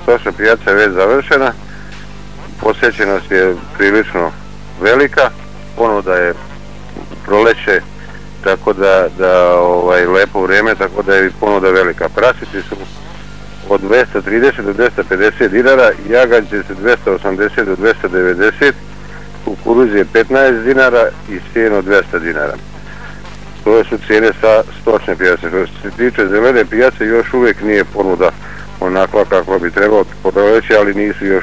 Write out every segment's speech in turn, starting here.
stočna pijaca je već završena, posjećenost je prilično velika, ponuda je proleće, tako da lepo vrijeme, tako da je ponuda velika. Prasici su od 230 do 250 dinara, jaganjci su 280 do 290, kukuruz je 15 dinara i sijeno 200 dinara. To su cijene sa stočne pijace. Što se tiče zelene pijace, još uvijek nije ponuda onakva kako bi trebalo proleće, ali nisu još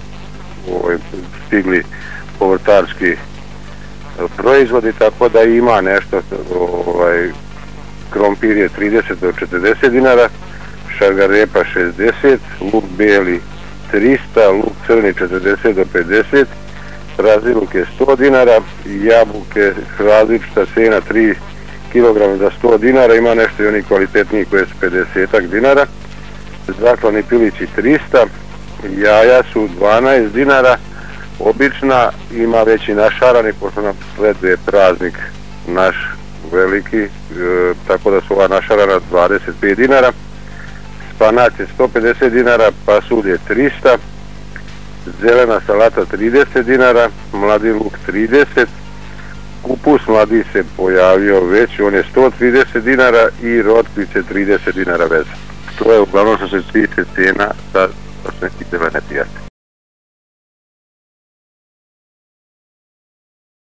stigli povrtarski proizvodi, tako da ima nešto. Krompir je 30 do 40 dinara, šargarepa 60, luk bijeli 300, luk crni 40 do 50, raziluk je 100 dinara, jabuke različita cijena 3 kg za 100 dinara, ima nešto i oni kvalitetniji koje su 50 dinara, zaklani pilići 300, jaja su 12 dinara, obična, ima već i našarani, pošto nam sleduje praznik naš veliki, tako da su ova našarana 25 dinara, spanat je 150 dinara, pasulj je 300, zelena salata 30 dinara, mladi luk 30, kupus mladi se pojavio već, on je 130 dinara i rotkvice 30 dinara veza. To je uglavnom što se tiče cijena sa zelene pijace.